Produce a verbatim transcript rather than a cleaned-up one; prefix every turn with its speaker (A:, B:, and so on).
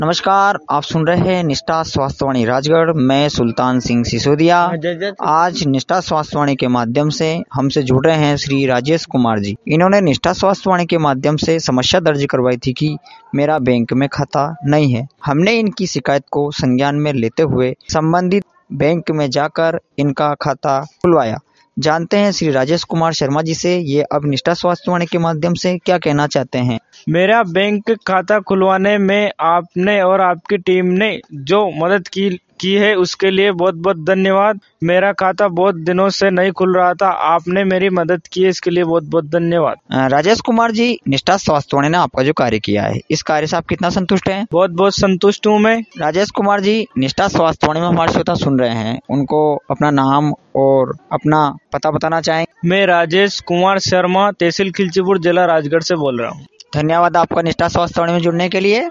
A: नमस्कार, आप सुन रहे हैं निष्ठा स्वास्थ्यवाणी राजगढ़। मैं सुल्तान सिंह सिसोदिया। आज निष्ठा स्वास्थ्यवाणी के माध्यम से हमसे जुड़ रहे हैं श्री राजेश कुमार जी। इन्होंने निष्ठा स्वास्थ्यवाणी के माध्यम से समस्या दर्ज करवाई थी कि मेरा बैंक में खाता नहीं है। हमने इनकी शिकायत को संज्ञान में लेते हुए संबंधित बैंक में जाकर इनका खाता खुलवाया। जानते हैं श्री राजेश कुमार शर्मा जी से ये अब निष्ठा स्वास्थ्यवाणी के माध्यम से क्या कहना चाहते हैं।
B: मेरा बैंक खाता खुलवाने में आपने और आपकी टीम ने जो मदद की की है उसके लिए बहुत बहुत धन्यवाद। मेरा खाता बहुत दिनों से नहीं खुल रहा था, आपने मेरी मदद की है, इसके लिए बहुत बहुत धन्यवाद।
A: राजेश कुमार जी, निष्ठा स्वास्थ्यवाणी ने आपका जो कार्य किया है, इस कार्य से आप कितना संतुष्ट हैं?
B: बहुत बहुत संतुष्ट हूँ मैं।
A: राजेश कुमार जी, निष्ठा स्वास्थ्यवाणी में हमारे श्रोता सुन रहे हैं, उनको अपना नाम और अपना पता बताना चाहेंगे?
B: मैं राजेश कुमार शर्मा, तहसील खिलचीपुर, जिला राजगढ़ से बोल रहा हूँ।
A: धन्यवाद आपका निष्ठा स्वास्थ्यवाणी में जुड़ने के लिए।